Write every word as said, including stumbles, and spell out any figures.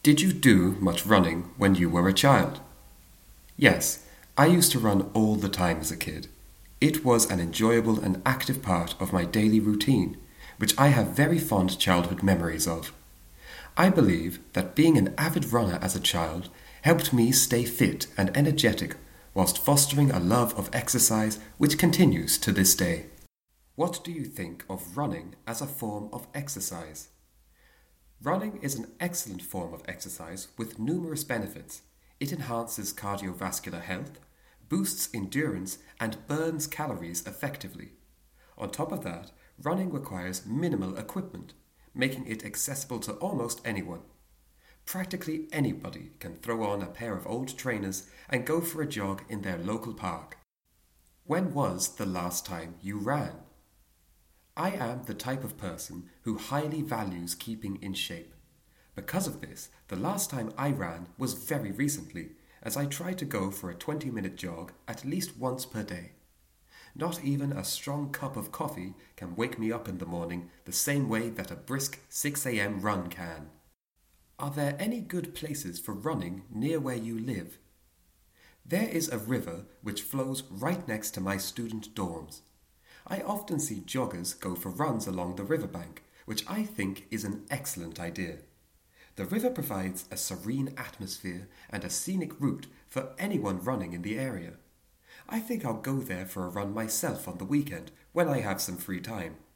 Did you do much running when you were a child? Yes, I used to run all the time as a kid. It was an enjoyable and active part of my daily routine, which I have very fond childhood memories of. I believe that being an avid runner as a child helped me stay fit and energetic whilst fostering a love of exercise which continues to this day. What do you think of running as a form of exercise? Running is an excellent form of exercise with numerous benefits. It enhances cardiovascular health, boosts endurance, and burns calories effectively. On top of that, running requires minimal equipment, making it accessible to almost anyone. Practically anybody can throw on a pair of old trainers and go for a jog in their local park. When was the last time you ran? I am the type of person who highly values keeping in shape. Because of this, the last time I ran was very recently, as I try to go for a twenty minute jog at least once per day. Not even a strong cup of coffee can wake me up in the morning the same way that a brisk six a m run can. Are there any good places for running near where you live? There is a river which flows right next to my student dorms. I often see joggers go for runs along the riverbank, which I think is an excellent idea. The river provides a serene atmosphere and a scenic route for anyone running in the area. I think I'll go there for a run myself on the weekend when I have some free time.